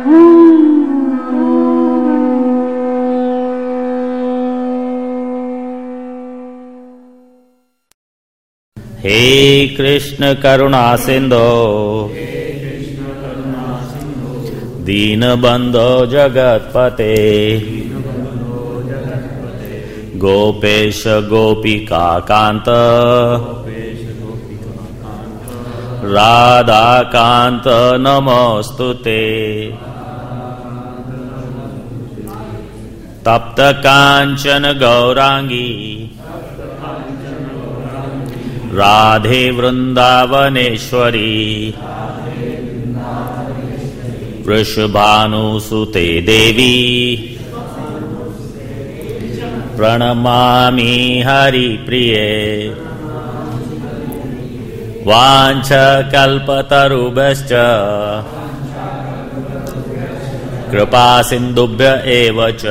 हे कृष्ण करुणा सिंधो दीनबंधो जगत्पते गोपेश गोपिका कांत राधा कांत नमोस्तुते तप्त कांचन गौरांगी राधे वृंदावनेश्वरी वृषभानुसुते देवी प्रणमामि हरिप्रिये वाञ्छकल्पतरुभ्यश्च कृपासिन्धुभ्य एव च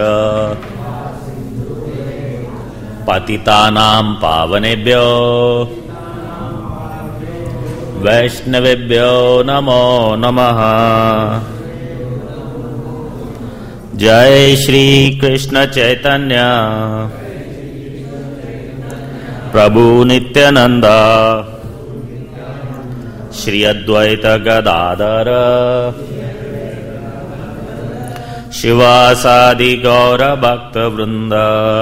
पतितानां पावनेभ्यो वैष्णवेभ्यो नमो नमः। जय श्री कृष्ण चैतन्य प्रभु नित्यानंद श्री अद्वैत गदाधर शिवासादि गौर भक्त वृंद।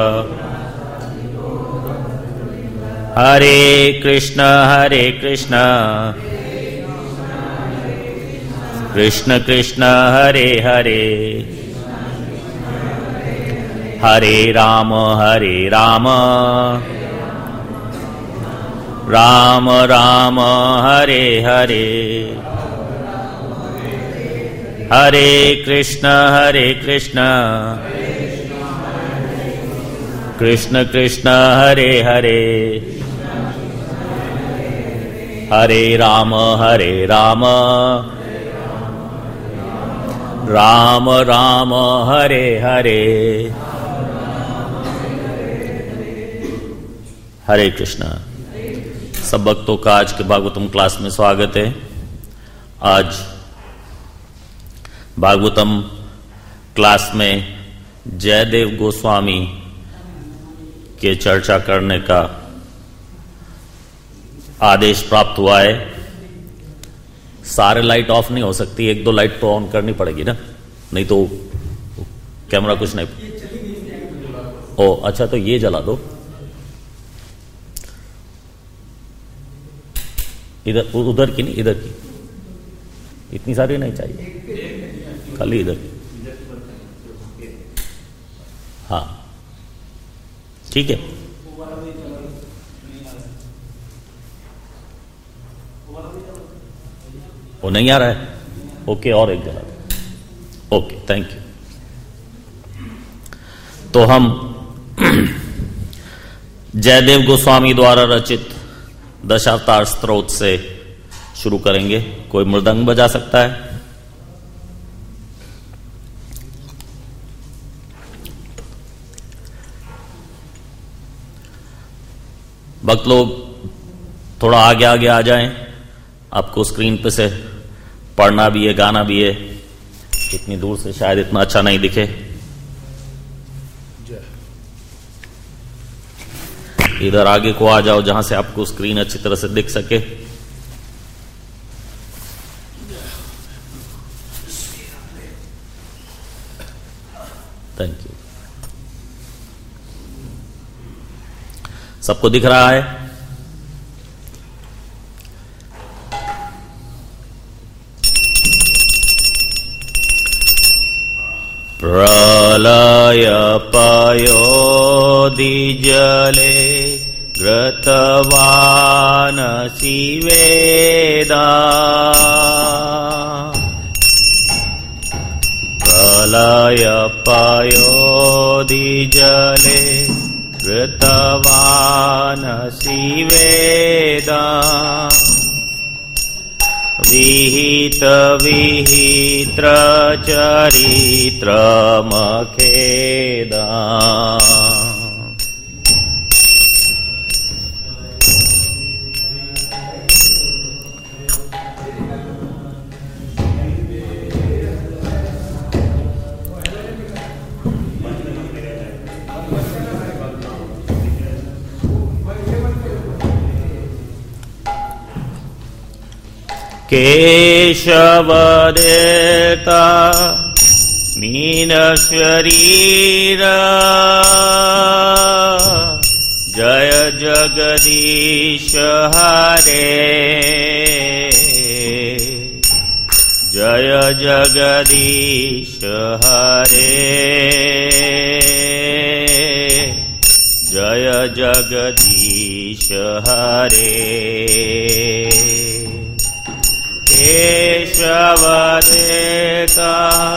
हरे कृष्ण कृष्ण कृष्ण हरे हरे हरे राम राम राम हरे हरे हरे कृष्ण कृष्ण कृष्ण हरे हरे हरे राम राम राम हरे हरे हरे कृष्ण। सब भक्तों का आज के भागवतम क्लास में स्वागत है। आज भागवतम क्लास में जयदेव गोस्वामी के चर्चा करने का आदेश प्राप्त हुआ है। सारे लाइट ऑफ नहीं हो सकती, एक दो लाइट तो ऑन करनी पड़ेगी ना, नहीं तो कैमरा कुछ नहीं। ओ अच्छा, तो ये जला दो। इधर उधर की नहीं, इधर की, इतनी सारी नहीं चाहिए, खाली इधर की। हाँ ठीक है। वो नहीं आ रहा है, ओके, और एक जला दो। Okay, thank you. तो हम जयदेव गोस्वामी द्वारा रचित दशावतार स्तोत्र से शुरू करेंगे। कोई मृदंग बजा सकता है? भक्त लोग थोड़ा आगे आगे आ जाएं, आपको स्क्रीन पे से पढ़ना भी है, गाना भी है। इतनी दूर से शायद इतना अच्छा नहीं दिखे। इधर आगे को आ जाओ जहां से आपको स्क्रीन अच्छी तरह से दिख सके। Thank you. सबको दिख रहा है? प्रलय पयोधिजले घृतवानसि वेदा प्रलय पयोधिजले घृतवानसि वेदा विहित विहित्र चरित्र मखेदा केशवदेता मीन शरीर जय जगदीश हरे जय जगदीश हरे जय जगदीश हरे केशवदेता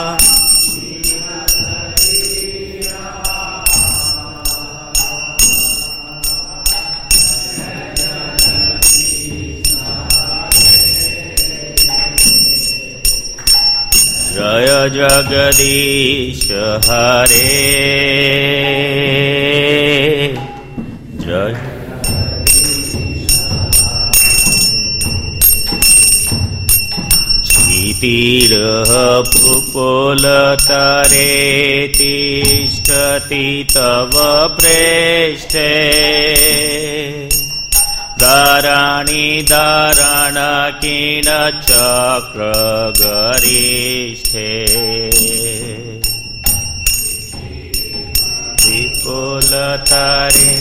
जय जगदीश हरे जय क्षितिरः पुपुलतरे तिष्ठति तव प्रेष्ठे दाराणि दारणकीन चक्र गरिष्ठे विपुलतरे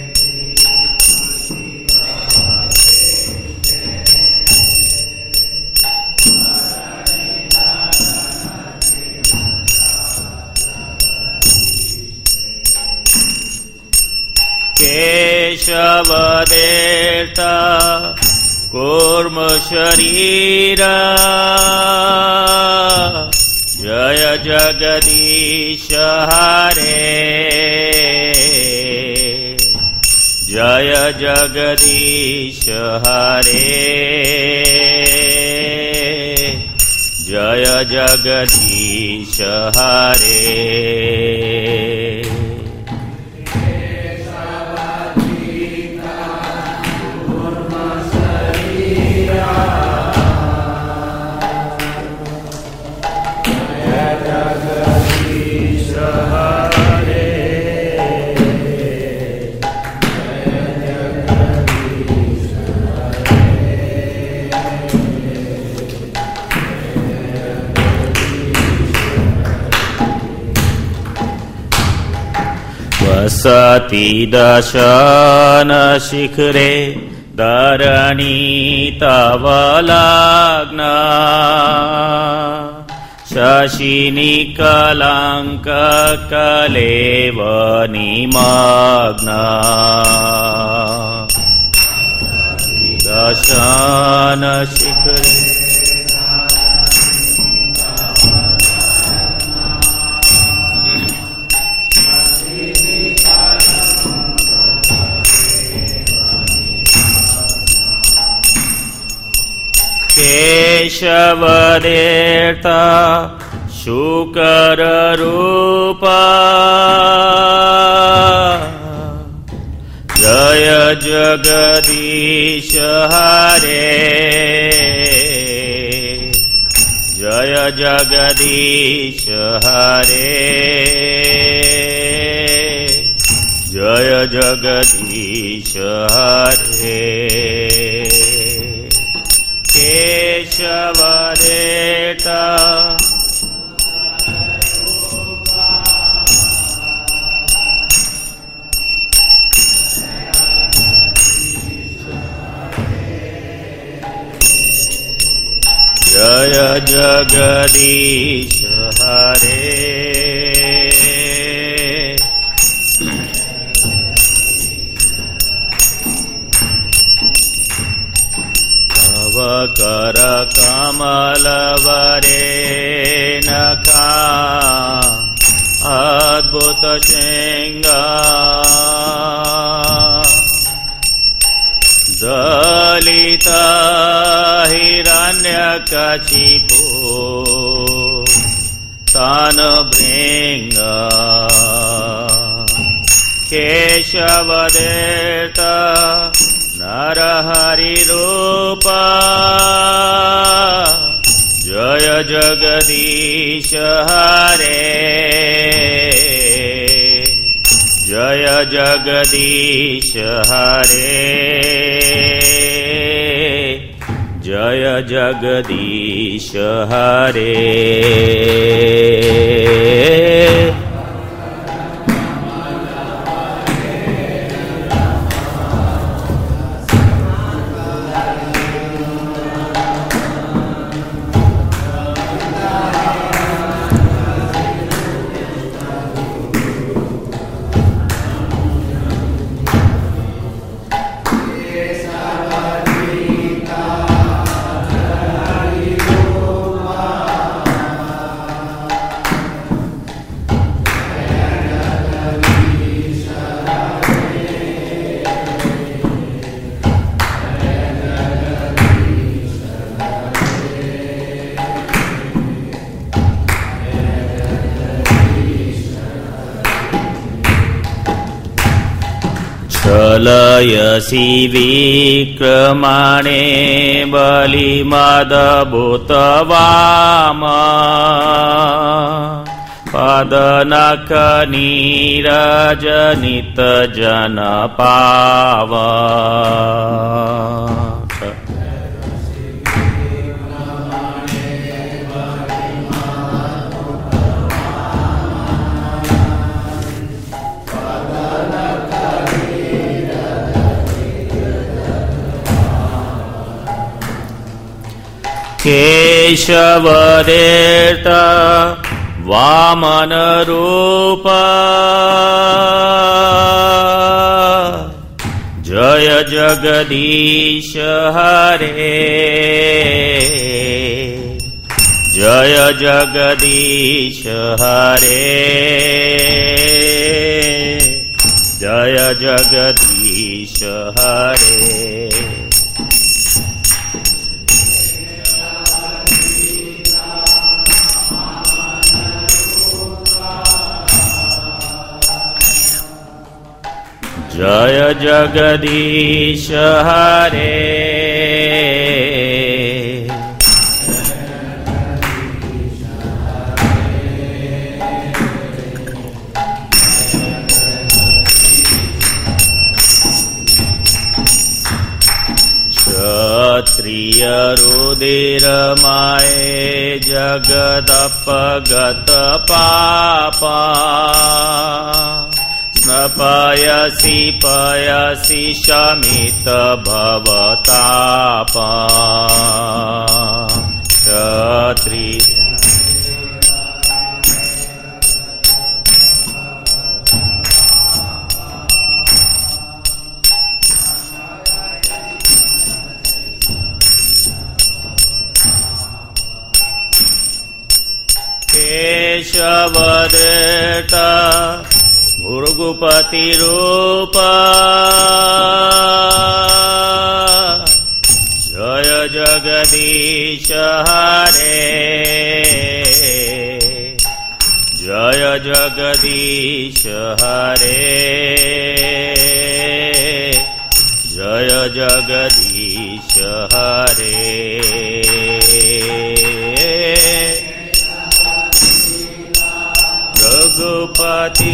केशवदेता कूर्म शरीर जय जगदीश हरे जय जगदीश हरे जय जगदीश हरे वसति दशन शिखरे धरणी तव लग्ना शशिनी कलंक कलेव निमग्ना दशन शिखरे केशवदेता शुकर रूपा जय जगदीश हरे जय जगदीश हरे जय जगदीश हरे केशवदेता जय जगदीश हरे कर कमल वरे नखा अद्भुत सिंगा दलिता हिरण्यकशिपु तान भृंगा केशवदेता नरहरि रूपा जय जगदीश हरे जय जगदीश हरे जय जगदीश हरे। लयसि विक्रमाणे बलिमदभूतवाम पदनखनीरजनित जनपाव। केशवदेत वामन रूप जय जगदीश हरे। जय जगदीश हरे। जय जगदीश हरे। जय जगदीश हरे। क्षत्रिय रुधिर माये जगदपगत पापा स्नपयसि पयसि शमित भवताप। क्षत्रिय केशवदेत भृगुपति रूप जय जगदीश हरे। जय जगदीश हरे। जय जगदीश हरे। रघुपति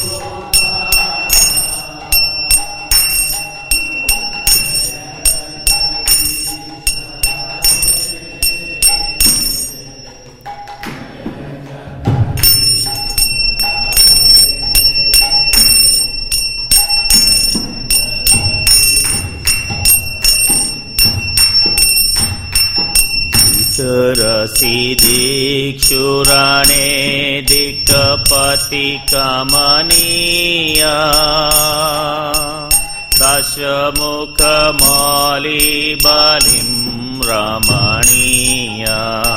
रसी दीक्षुराणे दिक्पति कमनीय दशमुख मौली बलिं रमणीय।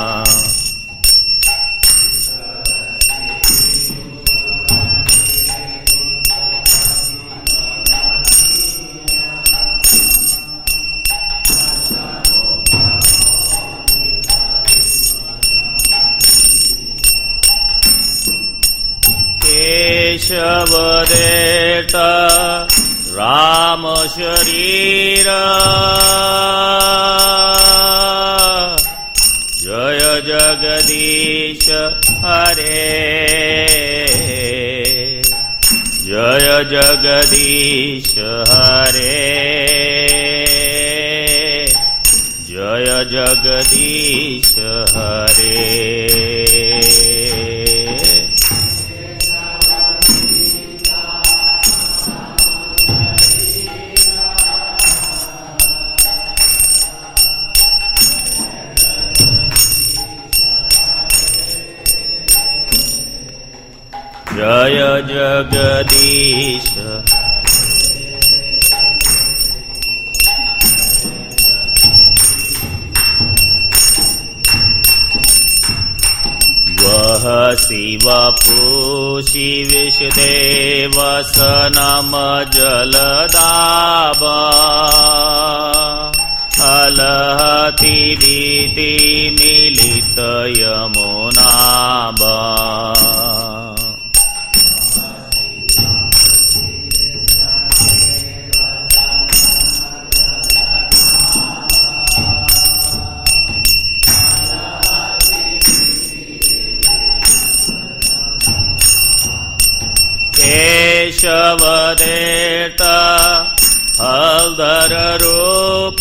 केशवदेत राम शरीर जय जगदीश हरे। जय जगदीश हरे। जय जय जगदीश हरे। जय जगदीश वह शिव पूषि विषदेव सनम जलदाब अलहति रीति मिलित यमुनाब। केशवदेत हलधर रूप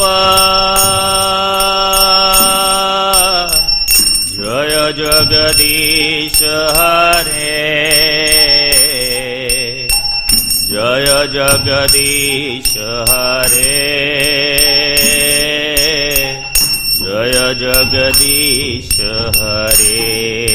जय जगदीश हरे। जय जगदीश हरे। जय जगदीश हरे।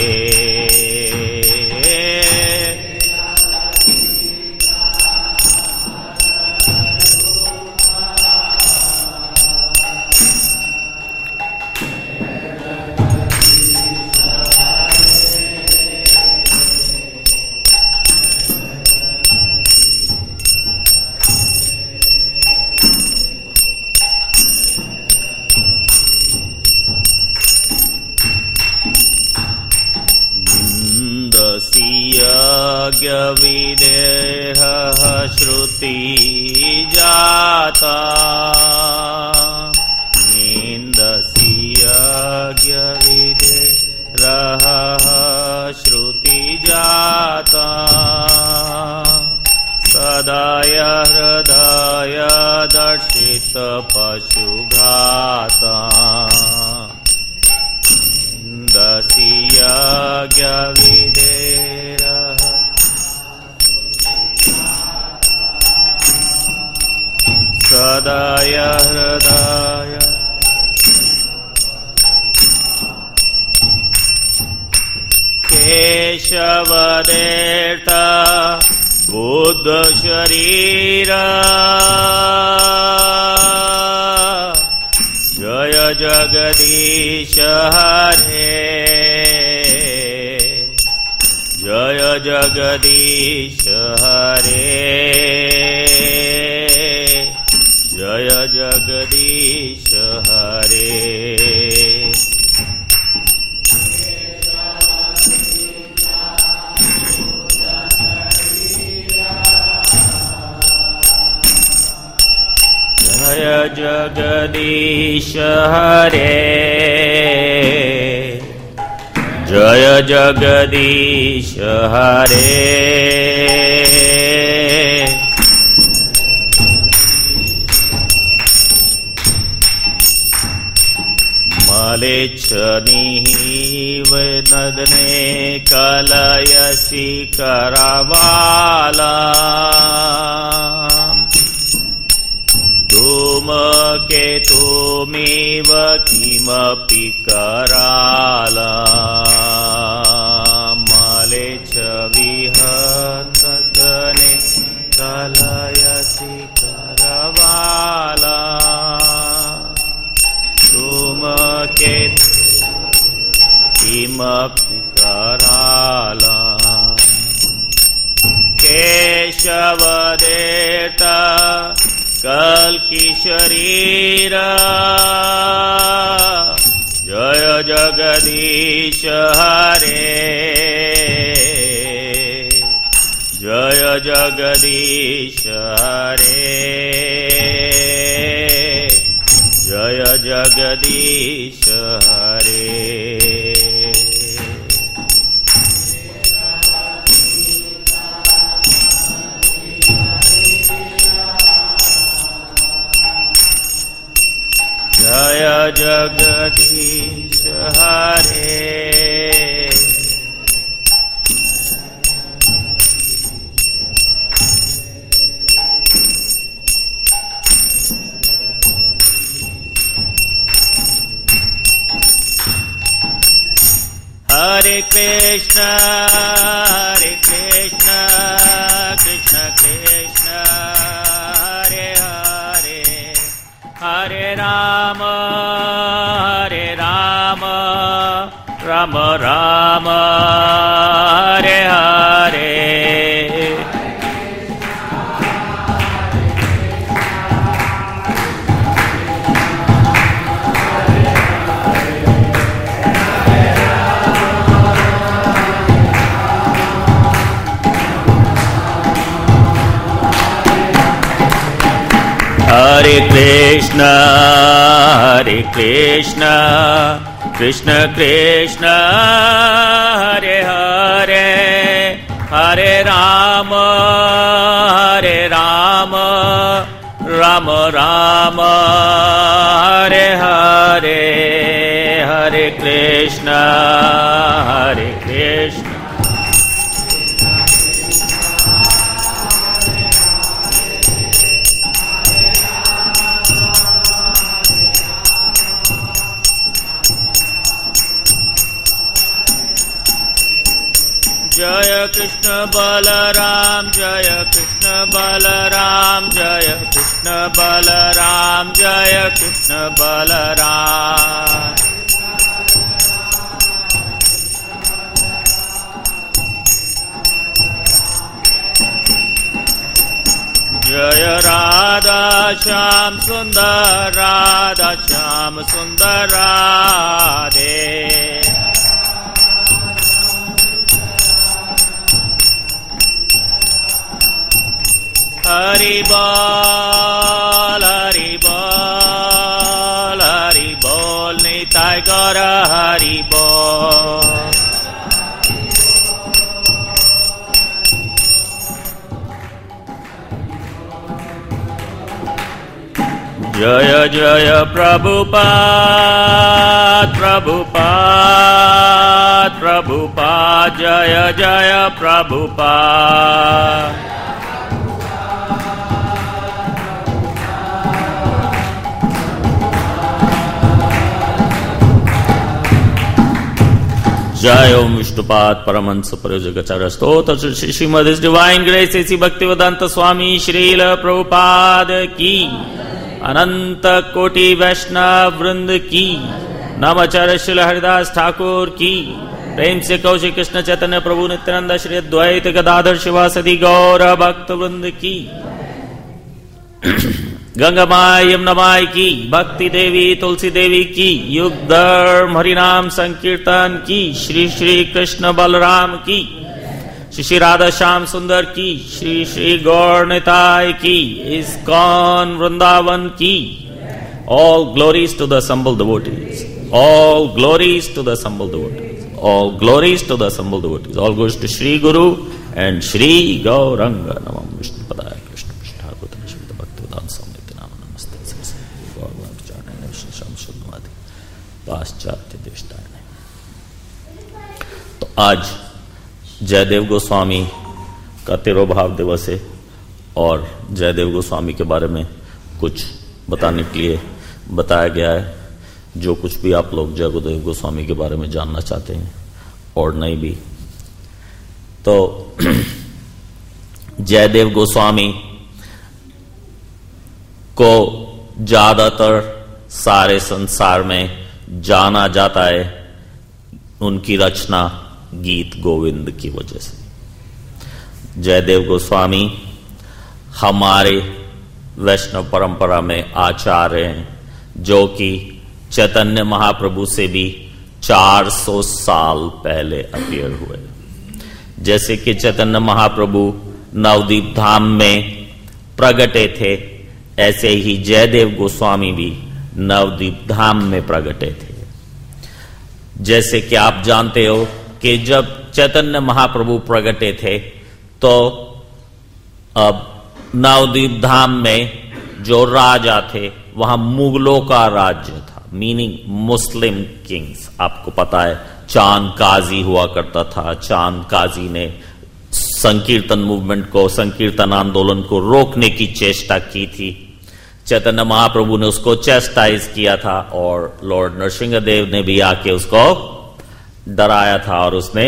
यज्ञ विदेह श्रुति जाता इंदसी यज्ञ विदेह श्रुति जाता सदाय हृदय दर्शित पशुघाता इंदसी यज्ञ विदेह सदाय हृदय केशवदेत बुद्ध शरीर जय जगदीश हरे। जय जगदीश हरे। जय जगदीश हरे। जय जगदीश हरे। जय जगदीश हरे। मलेच्छनिः वेदने कलयसि करवाला धूमकेतुमिव किमपि कराला मलेच्छविहतगणे कलयसि करवाला धूमकेतु किमपि कराला केशवदेत कल्कि शरीर जय जगदीश हरे। जय जगदीश हरे। जय जगदीश हरे। जय जगदीश हरे। हरे कृष्ण कृष्ण कृष्ण हरे हरे, हरे राम राम राम हरे हरे। हरे कृष्ण कृष्ण कृष्ण हरे हरे, हरे राम राम राम हरे हरे, हरे कृष्ण जय कृष्ण बलराम, जय कृष्ण बलराम, जय कृष्ण बलराम, जय कृष्ण बलराम। जय राधा श्याम सुंदर, राधा श्याम सुंदर राधे। हरि बोल निताय गौर हरि बोल। जय जय प्रभुपाद जय जय प्रभुपाद। जय ओम विष्णुपाद परमहंस प्रयोजकाचार्य स्तोत्र Shri Srimad divine grace AC Bhaktivedanta Swami Srila Prabhupada की, अनंत कोटि वैष्णव वृंद की, नमाचार्य श्री हरिदास ठाकुर की, प्रेम से कहो श्री कृष्ण चैतन्य प्रभु नित्यानंद श्री अद्वैत गदाधर शिवासदि गौर भक्त वृंद की, गंगा माई यमुना माई की, भक्ति देवी तुलसी देवी की, युग धर्म हरिनाम संकीर्तन की, श्री श्री कृष्ण बलराम की, श्री श्री राधा श्याम सुंदर की, श्री श्री गौर निताय की, इस्कॉन वृंदावन की। All glories to the assembled devotees, all glories to the assembled devotees, all glories to the assembled devotees, all goes to Shri Guru and Shri Gauranga. Namam Vishnu Padaya Krishna Krishna Bhutana Shvita Bhaktivedanta Swami Namo Namaste Saraswati Gauranga Charana Vishnu Sham Shudmadi पाश्चात्य देशताएं। तो आज जयदेव गोस्वामी का तिरोभाव दिवस है और जयदेव गोस्वामी के बारे में कुछ बताने के लिए बताया गया है। जो कुछ भी आप लोग जयदेव गोस्वामी के बारे में जानना चाहते हैं और नहीं भी, तो जयदेव गोस्वामी को ज्यादातर सारे संसार में जाना जाता है उनकी रचना गीत गोविंद की वजह से। जयदेव गोस्वामी हमारे वैष्णव परंपरा में आचार्य हैं, जो कि चैतन्य महाप्रभु से भी 400 साल पहले अपीयर हुए। जैसे कि चैतन्य महाप्रभु नवदीप धाम में प्रगटे थे, ऐसे ही जयदेव गोस्वामी भी नवदीप धाम में प्रगटे थे। जैसे कि आप जानते हो कि जब चैतन्य महाप्रभु प्रगटे थे तो अब नवदीप धाम में जो राजा थे वहां मुगलों का राज्य था। Meaning Muslim kings. आपको पता है चांद काजी हुआ करता था, चांद काजी ने संकीर्तन मूवमेंट को, संकीर्तन आंदोलन को रोकने की चेष्टा की थी। चैतन्य महाप्रभु ने उसको चेस्टाइज किया था और लॉर्ड नरसिंहदेव ने भी आके उसको डराया था और उसने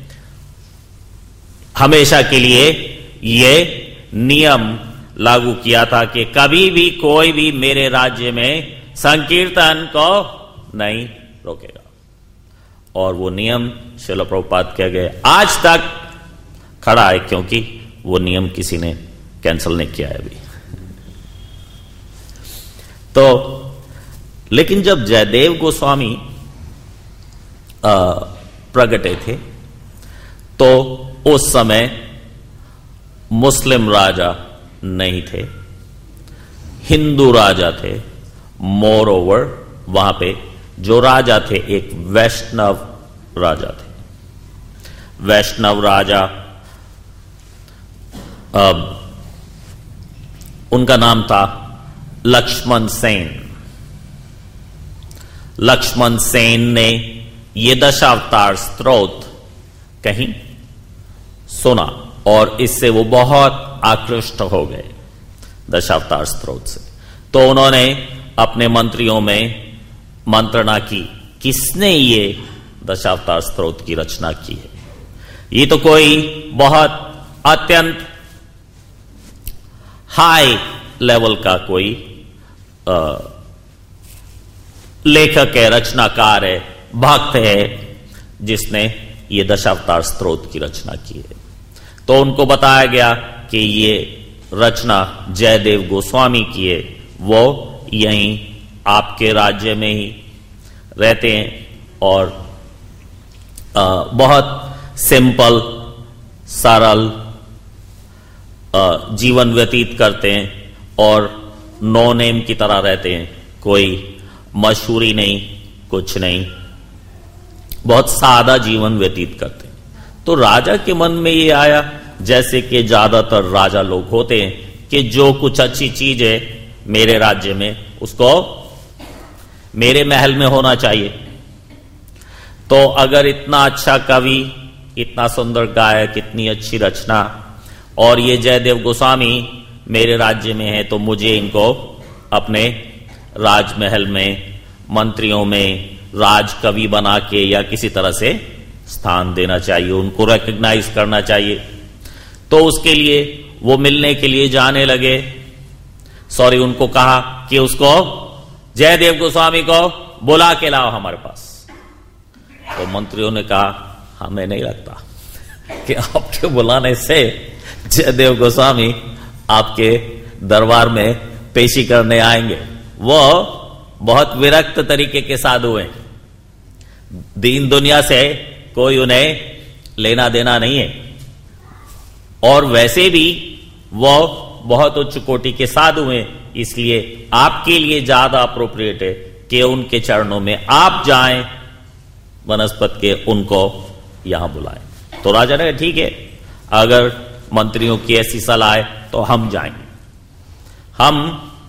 हमेशा के लिए ये नियम लागू किया था कि कभी भी कोई भी मेरे राज्य में संकीर्तन को नहीं रोकेगा। और वो नियम श्रील प्रभुपाद कह गए आज तक खड़ा है, क्योंकि वो नियम किसी ने कैंसिल नहीं किया है अभी। तो लेकिन जब जयदेव गोस्वामी प्रगटे थे तो उस समय मुस्लिम राजा नहीं थे, हिंदू राजा थे। मोर ओवर वहां पे जो राजा थे एक वैष्णव राजा थे। वैष्णव राजा उनका नाम था लक्ष्मण सेन। लक्ष्मण सेन ने ये दशावतार स्तोत्र कहीं सुना और इससे वो बहुत आकृष्ट हो गए दशावतार स्तोत्र से। तो उन्होंने अपने मंत्रियों में मंत्रणा की, किसने ये दशावतार स्तोत्र की रचना की है? ये तो कोई बहुत अत्यंत हाई लेवल का कोई लेखक है, रचनाकार है, भक्त है, जिसने ये दशावतार स्तोत्र की रचना की है। तो उनको बताया गया कि ये रचना जयदेव गोस्वामी की है। वो यहीं आपके राज्य में ही रहते हैं और बहुत सिंपल सरल जीवन व्यतीत करते हैं और नो नेम की तरह रहते हैं। कोई मशहूरी नहीं, कुछ नहीं, बहुत सादा जीवन व्यतीत करते हैं। तो राजा के मन में ये आया, जैसे कि ज्यादातर राजा लोग होते हैं, कि जो कुछ अच्छी चीज है मेरे राज्य में उसको मेरे महल में होना चाहिए। तो अगर इतना अच्छा कवि, इतना सुंदर गायक, इतनी अच्छी रचना और ये जयदेव गोस्वामी मेरे राज्य में है, तो मुझे इनको अपने राजमहल में, मंत्रियों में राज कवि बना के या किसी तरह से स्थान देना चाहिए, उनको रिकॉग्नाइज करना चाहिए। तो उसके लिए वो मिलने के लिए जाने लगे। उनको कहा कि उसको जयदेव गोस्वामी को बुला के लाओ हमारे पास। तो मंत्रियों ने कहा हमें नहीं लगता कि आपके बुलाने से जयदेव गोस्वामी आपके दरबार में पेशी करने आएंगे। वो बहुत विरक्त तरीके के साधु हैं, दीन दुनिया से कोई उन्हें लेना देना नहीं है, और वैसे भी वो बहुत उच्च कोटि के साधु हैं। इसलिए आपके लिए ज्यादा अप्रोप्रिएट है कि उनके चरणों में आप जाएं, वनस्पत के उनको यहां बुलाएं। तो राजा ने कहा ठीक है, अगर मंत्रियों की ऐसी सलाह है तो हम जाएंगे। हम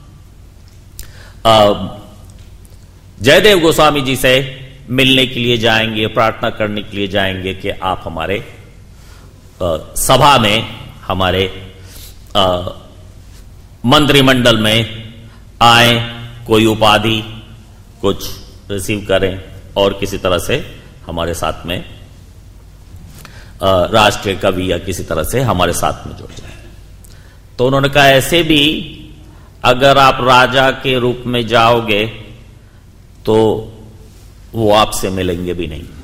जयदेव गोस्वामी जी से मिलने के लिए जाएंगे, प्रार्थना करने के लिए जाएंगे कि आप हमारे सभा में, हमारे मंत्रिमंडल में आए, कोई उपाधि कुछ रिसीव करें और किसी तरह से हमारे साथ में राष्ट्रीय कवि या किसी तरह से हमारे साथ में जुड़ जाए। तो उन्होंने कहा ऐसे भी अगर आप राजा के रूप में जाओगे तो वो आपसे मिलेंगे भी नहीं,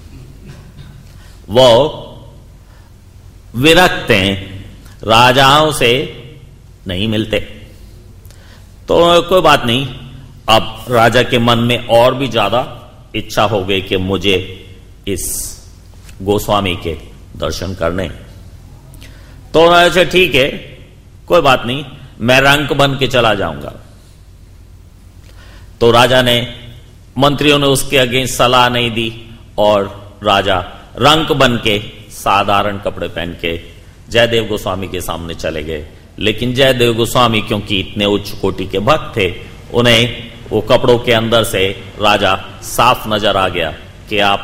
वो विरक्त हैं, राजाओं से नहीं मिलते। तो कोई बात नहीं, अब राजा के मन में और भी ज्यादा इच्छा हो गई कि मुझे इस गोस्वामी के दर्शन करने। तो उन्होंने ठीक है, कोई बात नहीं, मैं रंक बन के चला जाऊंगा। तो राजा ने, मंत्रियों ने उसके अगेंस्ट सलाह नहीं दी और राजा रंक बन के साधारण कपड़े पहन के जयदेव गोस्वामी के सामने चले गए। लेकिन जयदेव गोस्वामी क्योंकि इतने उच्च कोटि के भक्त थे, उन्हें वो कपड़ों के अंदर से राजा साफ नजर आ गया कि आप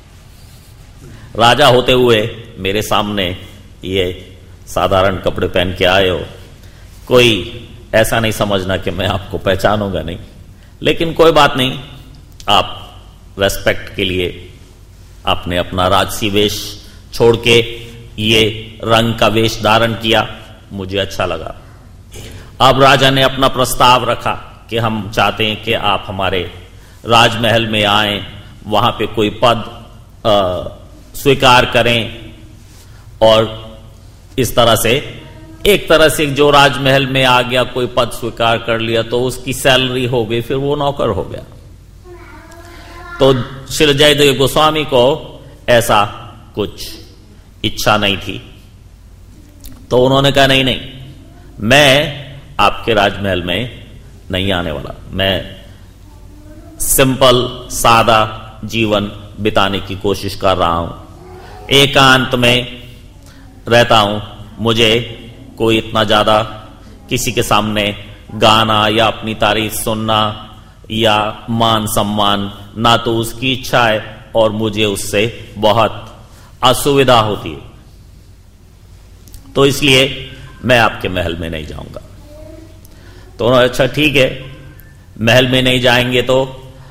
राजा होते हुए मेरे सामने ये साधारण कपड़े पहन के आए हो। कोई ऐसा नहीं समझना कि मैं आपको पहचानूंगा नहीं, लेकिन कोई बात नहीं, आप रेस्पेक्ट के लिए आपने अपना राजसी वेश छोड़ के ये रंग का वेश धारण किया, मुझे अच्छा लगा। अब राजा ने अपना प्रस्ताव रखा कि हम चाहते हैं कि आप हमारे राजमहल में आए, वहां पे कोई पद स्वीकार करें, और इस तरह से एक तरह से जो राजमहल में आ गया, कोई पद स्वीकार कर लिया तो उसकी सैलरी हो गई, फिर वो नौकर हो गया। तो श्री जयदेव गोस्वामी को ऐसा कुछ इच्छा नहीं थी, तो उन्होंने कहा नहीं नहीं, मैं आपके राजमहल में नहीं आने वाला, मैं सिंपल सादा जीवन बिताने की कोशिश कर रहा हूं, एकांत में रहता हूं, मुझे कोई इतना ज्यादा किसी के सामने गाना या अपनी तारीफ सुनना या मान सम्मान ना तो उसकी इच्छा है, और मुझे उससे बहुत असुविधा होती है, तो इसलिए मैं आपके महल में नहीं जाऊंगा। तो अच्छा ठीक है, महल में नहीं जाएंगे तो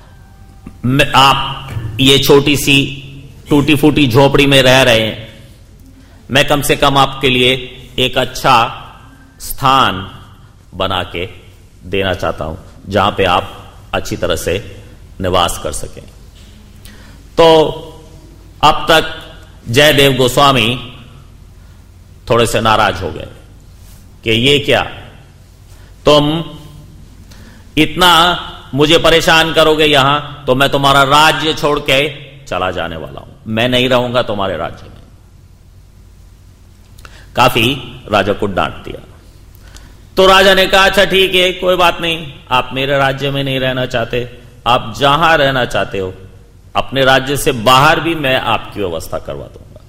आप ये छोटी सी टूटी फूटी झोपड़ी में रह रहे हैं, मैं कम से कम आपके लिए एक अच्छा स्थान बना के देना चाहता हूं जहां पे आप अच्छी तरह से निवास कर सकें। तो अब तक जयदेव गोस्वामी थोड़े से नाराज हो गए कि ये क्या, तुम इतना मुझे परेशान करोगे यहां, तो मैं तुम्हारा राज्य छोड़ के चला जाने वाला हूं, मैं नहीं रहूंगा तुम्हारे राज्य में। काफी राजा को डांट दिया। तो राजा ने कहा अच्छा ठीक है, कोई बात नहीं, आप मेरे राज्य में नहीं रहना चाहते, आप जहां रहना चाहते हो, अपने राज्य से बाहर भी मैं आपकी व्यवस्था करवा दूंगा।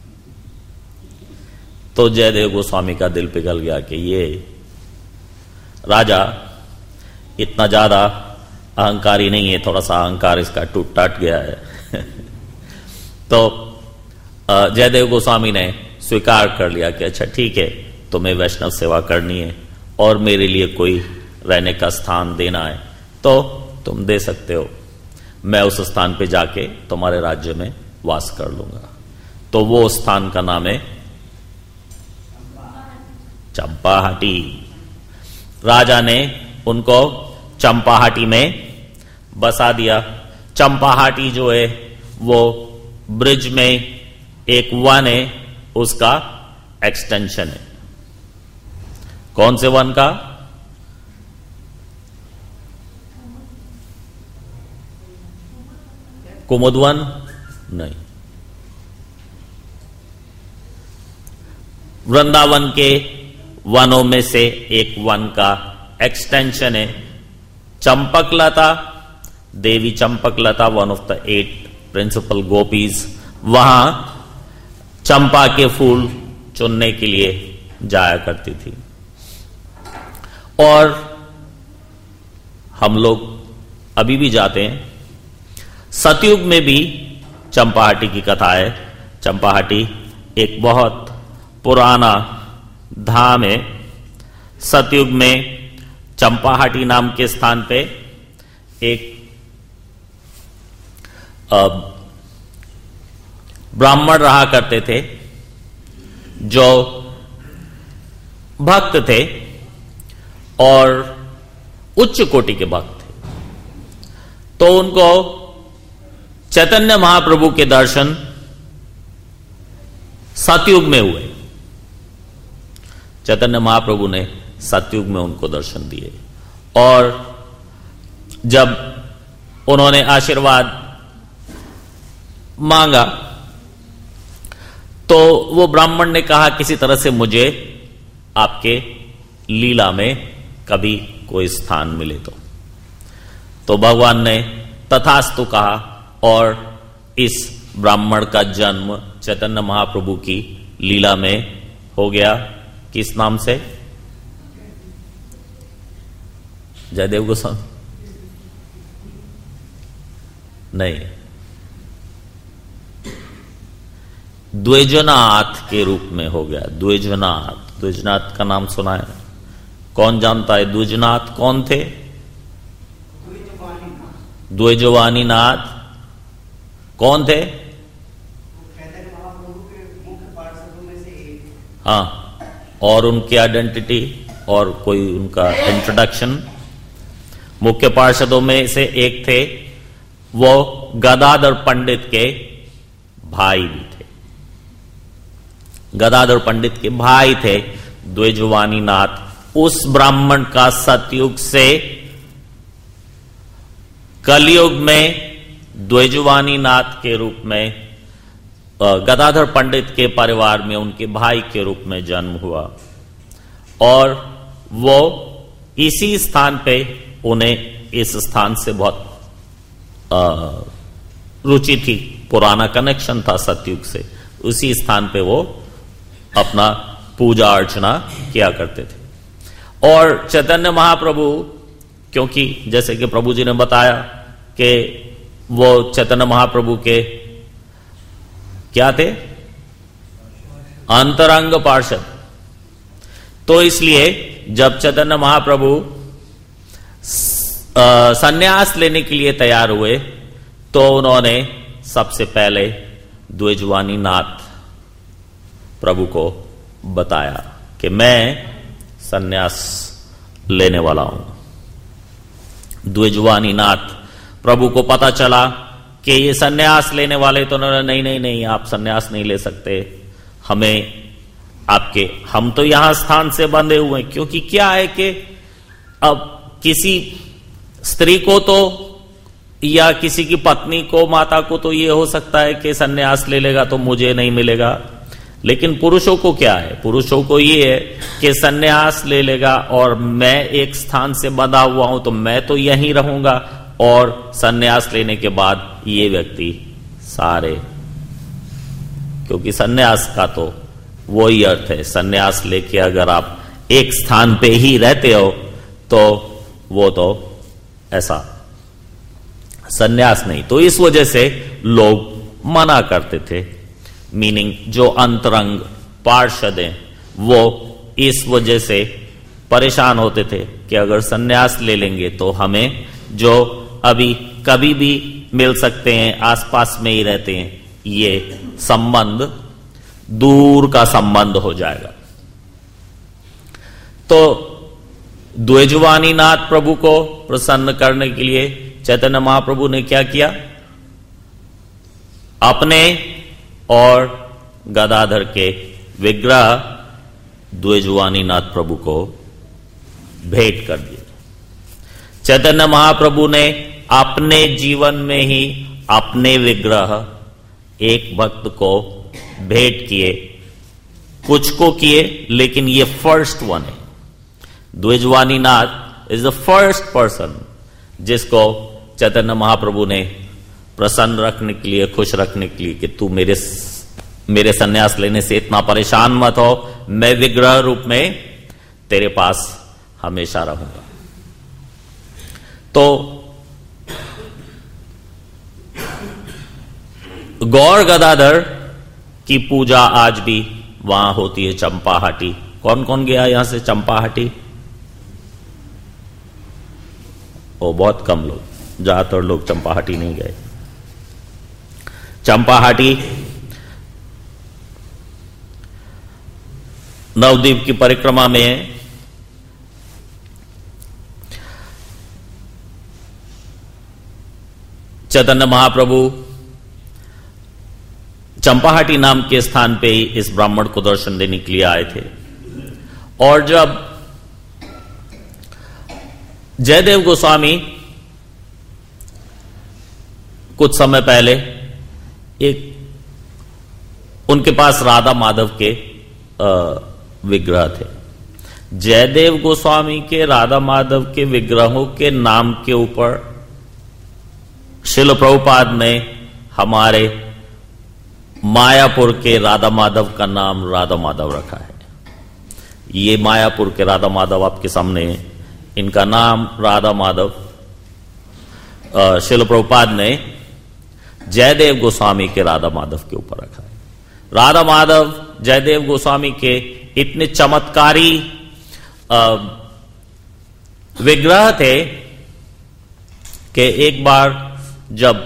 तो जयदेव गोस्वामी का दिल पिघल गया कि ये राजा इतना ज्यादा अहंकारी नहीं है, थोड़ा सा अहंकार इसका टूट टाट गया है। तो जयदेव गोस्वामी ने स्वीकार कर लिया कि अच्छा ठीक है, तुम्हें वैष्णव सेवा करनी है और मेरे लिए कोई रहने का स्थान देना है तो तुम दे सकते हो, मैं उस स्थान पे जाके तुम्हारे राज्य में वास कर लूंगा। तो वो स्थान का नाम है चंपाहाटी। राजा ने उनको चंपाहाटी में बसा दिया। चंपाहाटी जो है वो ब्रिज में एक वन है, उसका एक्सटेंशन है। कौन से वन का? कुमुद वन नहीं, वृंदावन के वनों में से एक वन का एक्सटेंशन है। Champakalata, Devi Champakalata, one of the 8 principal gopis, वहां चंपा के फूल चुनने के लिए जाया करती थी। और हम लोग अभी भी जाते हैं। सतयुग में भी चंपाहाटी की कथा है। चंपाहाटी एक बहुत पुराना धाम है। सतयुग में चंपाहाटी नाम के स्थान पे एक ब्राह्मण रहा करते थे जो भक्त थे और उच्च कोटि के भक्त थे। तो उनको चैतन्य महाप्रभु के दर्शन सतयुग में हुए। चैतन्य महाप्रभु ने सतयुग में उनको दर्शन दिए और जब उन्होंने आशीर्वाद मांगा तो वो ब्राह्मण ने कहा किसी तरह से मुझे आपके लीला में कभी कोई स्थान मिले तो भगवान ने तथास्तु कहा और इस ब्राह्मण का जन्म चैतन्य महाप्रभु की लीला में हो गया। किस नाम से? जयदेव गोस्वामी। नहीं, द्विजनाथ के रूप में हो गया। द्विजनाथ, द्विजनाथ का नाम सुना है? कौन जानता है द्विजनाथ कौन थे? द्विजवानीनाथ कौन थे? हाँ, और उनकी आइडेंटिटी और कोई उनका इंट्रोडक्शन। मुख्य पार्षदों में से एक थे, वो गदाधर पंडित के भाई भी थे। गदाधर पंडित के भाई थे द्विजवानीनाथ। उस ब्राह्मण का सतयुग से कलयुग में द्विजवानीनाथ के रूप में गदाधर पंडित के परिवार में उनके भाई के रूप में जन्म हुआ, और वो इसी स्थान पे उन्हें इस स्थान से बहुत रुचि थी, पुराना कनेक्शन था सतयुग से। उसी स्थान पे वो अपना पूजा अर्चना किया करते थे। और चैतन्य महाप्रभु, क्योंकि जैसे कि प्रभु जी ने बताया कि वो चैतन्य महाप्रभु के क्या थे? अंतरंग पार्षद। तो इसलिए जब चैतन्य महाप्रभु संन्यास लेने के लिए तैयार हुए, तो उन्होंने सबसे पहले द्विजवानीनाथ प्रभु को बताया कि मैं संन्यास लेने वाला हूं। द्विजवानीनाथ प्रभु को पता चला कि ये संन्यास लेने वाले, तो उन्होंने नहीं नहीं नहीं, आप संन्यास नहीं ले सकते, हम तो यहां स्थान से बंधे हुए हैं। क्योंकि क्या है कि अब किसी स्त्री को तो, या किसी की पत्नी को, माता को तो ये हो सकता है कि संन्यास ले लेगा तो मुझे नहीं मिलेगा, लेकिन पुरुषों को क्या है? पुरुषों को ये है कि संन्यास ले लेगा और मैं एक स्थान से बंधा हुआ हूं तो मैं तो यहीं रहूंगा, और संन्यास लेने के बाद ये व्यक्ति सारे, क्योंकि संन्यास का तो वही अर्थ है, संन्यास लेके अगर आप एक स्थान पे ही रहते हो तो वो तो ऐसा संन्यास नहीं। तो इस वजह से लोग मना करते थे, मीनिंग जो अंतरंग पार्षद हैं वो इस वजह से परेशान होते थे कि अगर संन्यास ले लेंगे तो हमें जो अभी कभी भी मिल सकते हैं, आसपास में ही रहते हैं, ये संबंध दूर का संबंध हो जाएगा। तो द्विजवानीनाथ प्रभु को प्रसन्न करने के लिए चैतन्य महाप्रभु ने क्या किया? अपने और गदाधर के विग्रह द्विजवानीनाथ प्रभु को भेंट कर दिए। चैतन्य महाप्रभु ने अपने जीवन में ही अपने विग्रह एक भक्त को भेंट किए, कुछ को किए, लेकिन ये फर्स्ट वन है। Dwijavaninath is the first person जिसको चैतन्य महाप्रभु ने प्रसन्न रखने के लिए, खुश रखने के लिए कि तू मेरे संन्यास लेने से इतना परेशान मत हो, मैं विग्रह रूप में तेरे पास हमेशा रहूंगा। तो गौर गदाधर की पूजा आज भी वहां होती है, चंपाहाटी। कौन कौन गया यहां से चंपाहाटी? ओ, बहुत कम लोग, ज्यादातर लोग चंपाहाटी नहीं गए। चंपाहाटी नवद्वीप की परिक्रमा में है। चैतन्य महाप्रभु चंपाहाटी नाम के स्थान पे ही इस ब्राह्मण को दर्शन देने के लिए आए थे। और जब जयदेव गोस्वामी कुछ समय पहले उनके पास राधा माधव के विग्रह थे। जयदेव गोस्वामी के राधा माधव के विग्रहों के नाम के ऊपर श्रील प्रभुपाद ने हमारे मायापुर के राधा माधव का नाम राधा माधव रखा है। ये मायापुर के राधा माधव आपके सामने है। इनका नाम राधा माधव श्रील प्रभुपाद ने जयदेव गोस्वामी के राधा माधव के ऊपर रखा है। राधा माधव जयदेव गोस्वामी के इतने चमत्कारी विग्रह थे कि एक बार जब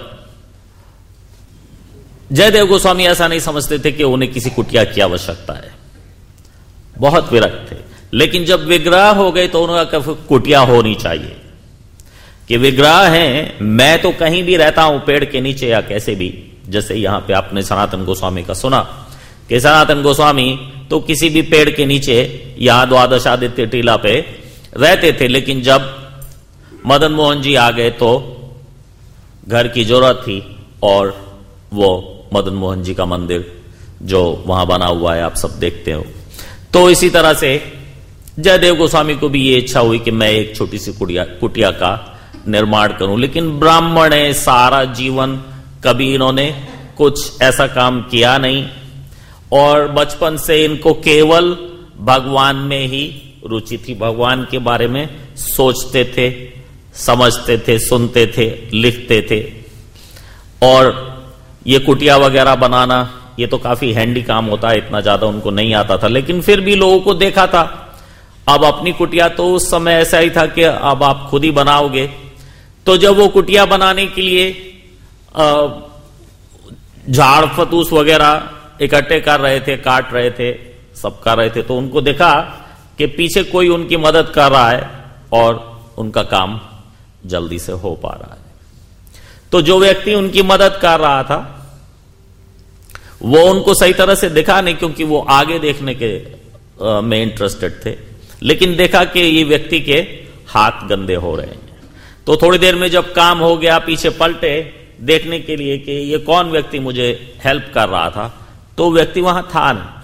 जयदेव गोस्वामी ऐसा नहीं समझते थे कि उन्हें किसी कुटिया की आवश्यकता है, बहुत विरक्त थे, लेकिन जब विग्रह हो गए तो उन्होंने कहा कुटिया होनी चाहिए कि विग्रह है, मैं तो कहीं भी रहता हूं पेड़ के नीचे या कैसे भी, जैसे यहां पे आपने सनातन गोस्वामी का सुना कि सनातन गोस्वामी तो किसी भी पेड़ के नीचे यहां द्वादशादित्य टीला पे रहते थे, लेकिन जब मदन मोहन जी आ गए तो घर की जरूरत थी और वो मदन मोहन जी का मंदिर जो वहां बना हुआ है आप सब देखते हो। तो इसी तरह से जयदेव गोस्वामी को भी ये इच्छा हुई कि मैं एक छोटी सी कुटिया का निर्माण करूं, लेकिन ब्राह्मण है, सारा जीवन कभी इन्होंने कुछ ऐसा काम किया नहीं और बचपन से इनको केवल भगवान में ही रुचि थी, भगवान के बारे में सोचते थे, समझते थे, सुनते थे, लिखते थे। और ये कुटिया वगैरह बनाना ये तो काफी हैंडी काम होता है, इतना ज्यादा उनको नहीं आता था, लेकिन फिर भी लोगों को देखा था। अब अपनी कुटिया तो उस समय ऐसा ही था कि अब आप खुद ही बनाओगे, तो जब वो कुटिया बनाने के लिए झाड़ फतूस वगैरह इकट्ठे कर रहे थे, काट रहे थे, सब कर रहे थे, तो उनको देखा कि पीछे कोई उनकी मदद कर रहा है और उनका काम जल्दी से हो पा रहा है। तो जो व्यक्ति उनकी मदद कर रहा था वो उनको सही तरह से दिखा नहीं, क्योंकि वो आगे देखने के में इंटरेस्टेड थे, लेकिन देखा कि ये व्यक्ति के हाथ गंदे हो रहे हैं। तो थोड़ी देर में जब काम हो गया, पीछे पलटे देखने के लिए कि ये कौन व्यक्ति मुझे हेल्प कर रहा था, तो व्यक्ति वहां था नहीं।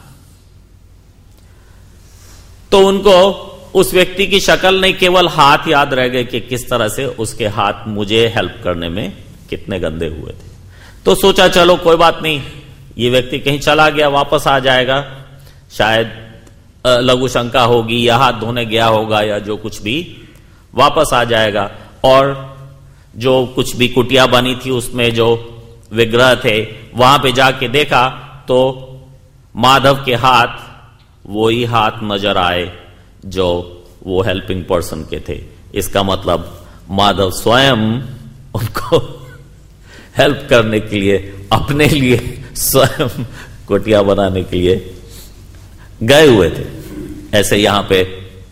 तो उनको उस व्यक्ति की शक्ल नहीं, केवल हाथ याद रह गए कि किस तरह से उसके हाथ मुझे हेल्प करने में कितने गंदे हुए थे। तो सोचा चलो कोई बात नहीं, ये व्यक्ति कहीं चला गया, वापस आ जाएगा, शायद लघु शंका होगी या हाथ धोने गया होगा या जो कुछ भी, वापस आ जाएगा। और जो कुछ भी कुटिया बनी थी उसमें जो विग्रह थे वहां पे जाके देखा तो माधव के हाथ वही हाथ नजर आए जो वो हेल्पिंग पर्सन के थे। इसका मतलब माधव स्वयं उनको हेल्प करने के लिए, अपने लिए स्वयं कुटिया बनाने के लिए गए हुए थे। ऐसे यहां पे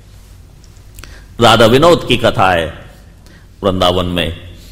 राधा विनोद की कथा है वृंदावन में।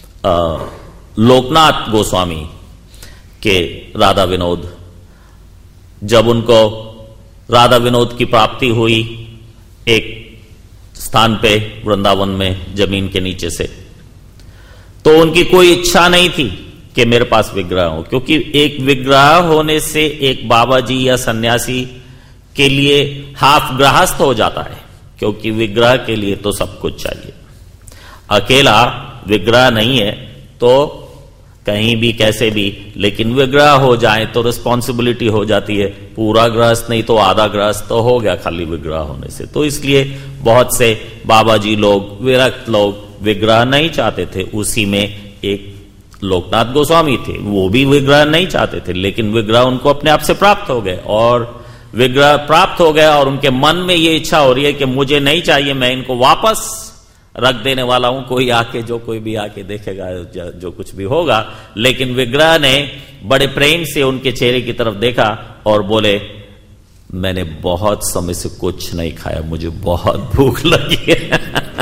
लोकनाथ गोस्वामी के राधा विनोद, जब उनको राधा विनोद की प्राप्ति हुई एक स्थान पे वृंदावन में जमीन के नीचे से, तो उनकी कोई इच्छा नहीं थी कि मेरे पास विग्रह हो, क्योंकि एक विग्रह होने से एक बाबा जी या सन्यासी के लिए हाफ गृहस्थ हो जाता है, क्योंकि विग्रह के लिए तो सब कुछ चाहिए। अकेला विग्रह नहीं है तो कहीं भी कैसे भी, लेकिन विग्रह हो जाए तो रिस्पॉन्सिबिलिटी हो जाती है। पूरा गृहस्थ नहीं तो आधा गृहस्थ तो हो गया खाली विग्रह होने से। तो इसलिए बहुत से बाबा जी लोग, विरक्त लोग विग्रह नहीं चाहते थे। उसी में एक लोकनाथ गोस्वामी थे, वो भी विग्रह नहीं चाहते थे, लेकिन विग्रह उनको अपने आप से प्राप्त हो गए। और विग्रह प्राप्त हो गया और उनके मन में ये इच्छा हो रही है कि मुझे नहीं चाहिए, मैं इनको वापस रख देने वाला हूं। कोई आके, जो कोई भी आके देखेगा जो कुछ भी होगा। लेकिन विग्रह ने बड़े प्रेम से उनके चेहरे की तरफ देखा और बोले, मैंने बहुत समय से कुछ नहीं खाया, मुझे बहुत भूख लगी है।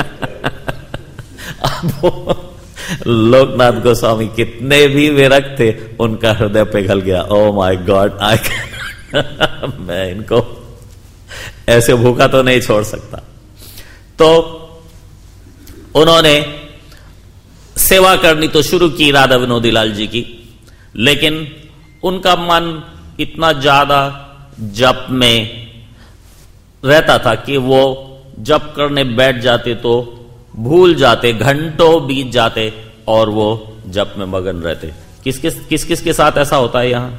अब लोकनाथ गोस्वामी कितने भी विरक्त थे, उनका हृदय पिघल गया। ओ माय गॉड, मैं इनको ऐसे भूखा तो नहीं छोड़ सकता। तो उन्होंने सेवा करनी तो शुरू की राधा विनोदी लाल जी की, लेकिन उनका मन इतना ज्यादा जप में रहता था कि वो जप करने बैठ जाते तो भूल जाते, घंटों बीत जाते और वो जप में मगन रहते। किस किस के साथ ऐसा होता है यहां?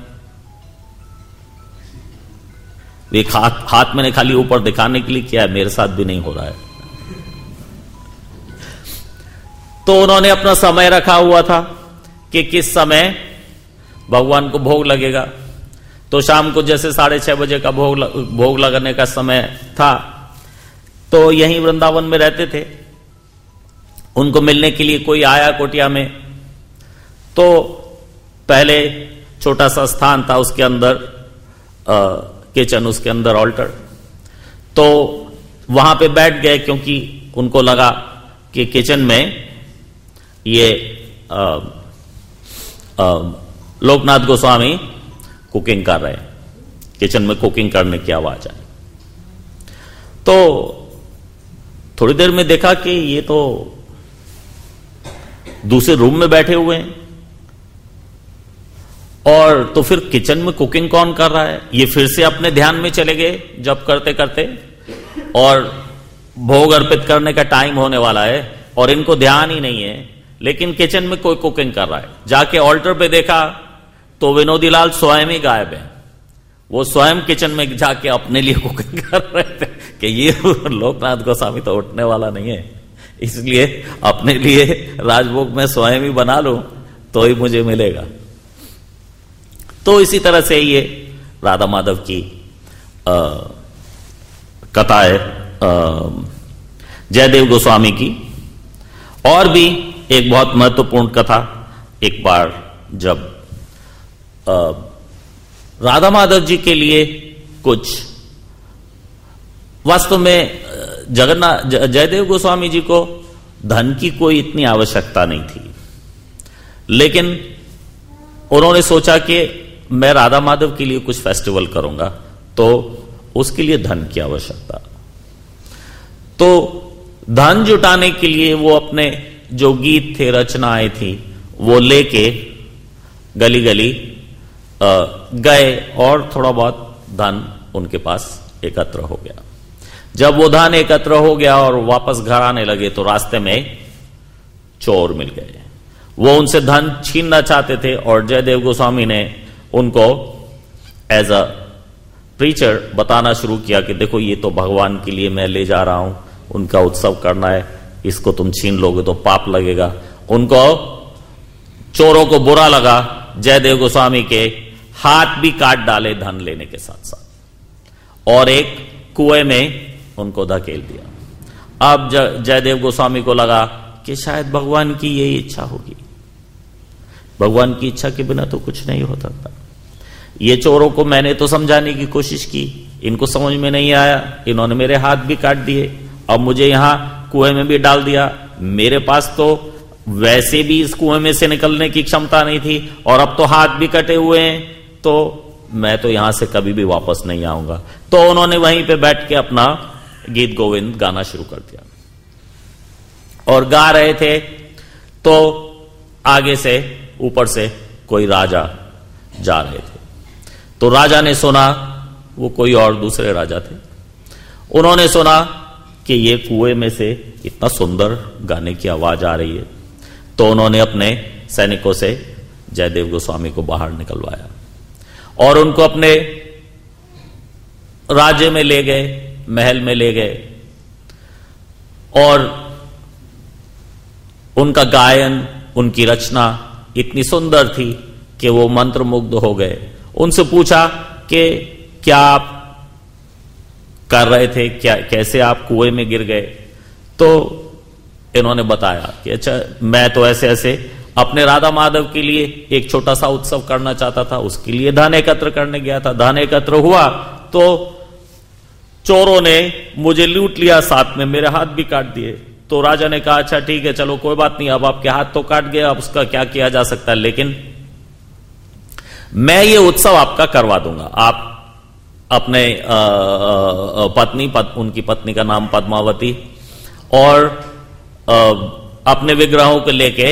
एक हाथ मैंने खाली ऊपर दिखाने के लिए किया है, मेरे साथ भी नहीं हो रहा है। तो उन्होंने अपना समय रखा हुआ था कि किस समय भगवान को भोग लगेगा। तो शाम को जैसे 6:30 बजे का भोग लगने का समय था, तो यहीं वृंदावन में रहते थे। उनको मिलने के लिए कोई आया कोटिया में, तो पहले छोटा सा स्थान था, उसके अंदर किचन, उसके अंदर ऑल्टर, तो वहां पे बैठ गए, क्योंकि उनको लगा कि किचन में ये लोकनाथ गोस्वामी कुकिंग कर रहे हैं, किचन में कुकिंग करने की आवाज आई। तो थोड़ी देर में देखा कि ये तो दूसरे रूम में बैठे हुए हैं, और तो फिर किचन में कुकिंग कौन कर रहा है। ये फिर से अपने ध्यान में चले गए जब करते करते, और भोग अर्पित करने का टाइम होने वाला है और इनको ध्यान ही नहीं है, लेकिन किचन में कोई कुकिंग कर रहा है। जाके ऑल्टर पे देखा तो विनोदी लाल स्वयं ही गायब है। वो स्वयं किचन में जाके अपने लिए कुकिंग कर रहे थे कि ये लोकनाथ गोस्वामी तो उठने वाला नहीं है, इसलिए अपने लिए राजभोग में स्वयं ही बना लूं तो ही मुझे मिलेगा। तो इसी तरह से ये राधा माधव की कथा है जयदेव गोस्वामी की। और भी एक बहुत महत्वपूर्ण कथा, एक बार जब राधा माधव जी के लिए कुछ, वास्तव में जयदेव गोस्वामी जी को धन की कोई इतनी आवश्यकता नहीं थी, लेकिन उन्होंने सोचा कि मैं राधा माधव के लिए कुछ फेस्टिवल करूंगा, तो उसके लिए धन की आवश्यकता। तो धन जुटाने के लिए वो अपने जो गीत थे, रचनाएं थी, वो लेके गली गली गए और थोड़ा बहुत धन उनके पास एकत्र हो गया। जब वो धन एकत्र हो गया और वापस घर आने लगे तो रास्ते में चोर मिल गए। वो उनसे धन छीनना चाहते थे और जयदेव गोस्वामी ने उनको एज अ प्रीचर बताना शुरू किया कि देखो ये तो भगवान के लिए मैं ले जा रहा हूं, उनका उत्सव करना है, इसको तुम छीन लोगे तो पाप लगेगा। उनको, चोरों को बुरा लगा, जयदेव गोस्वामी के हाथ भी काट डाले धन लेने के साथ साथ, और एक कुएं में उनको धकेल दिया। अब जयदेव गोस्वामी को लगा कि शायद भगवान की यही इच्छा होगी, भगवान की इच्छा के बिना तो कुछ नहीं हो सकता। ये चोरों को मैंने तो समझाने की कोशिश की, इनको समझ में नहीं आया, इन्होंने मेरे हाथ भी काट दिए, अब मुझे यहां कुएं में भी डाल दिया। मेरे पास तो वैसे भी इस कुएं में से निकलने की क्षमता नहीं थी, और अब तो हाथ भी कटे हुए हैं, तो मैं तो यहां से कभी भी वापस नहीं आऊंगा। तो उन्होंने वहीं पे बैठ के अपना गीत गोविंद गाना शुरू कर दिया, और गा रहे थे तो आगे से, ऊपर से कोई राजा जा रहे थे। तो राजा ने सुना, वो कोई और दूसरे राजा थे, उन्होंने सुना कि ये कुएं में से इतना सुंदर गाने की आवाज आ रही है, तो उन्होंने अपने सैनिकों से जयदेव गोस्वामी को बाहर निकलवाया और उनको अपने राज्य में ले गए, महल में ले गए, और उनका गायन, उनकी रचना इतनी सुंदर थी कि वो मंत्रमुग्ध हो गए। उनसे पूछा कि क्या आप कर रहे थे, क्या, कैसे आप कुएं में गिर गए? तो इन्होंने बताया कि अच्छा, मैं तो ऐसे ऐसे अपने राधा माधव के लिए एक छोटा सा उत्सव करना चाहता था, उसके लिए धन एकत्र करने गया था। धन एकत्र हुआ तो चोरों ने मुझे लूट लिया, साथ में मेरे हाथ भी काट दिए। तो राजा ने कहा अच्छा ठीक है, चलो कोई बात नहीं, अब आपके हाथ तो काट गए, अब उसका क्या किया जा सकता है, लेकिन मैं ये उत्सव आपका करवा दूंगा। आप अपने पत्नी, उनकी पत्नी का नाम पद्मावती, और अपने विग्रहों को लेके,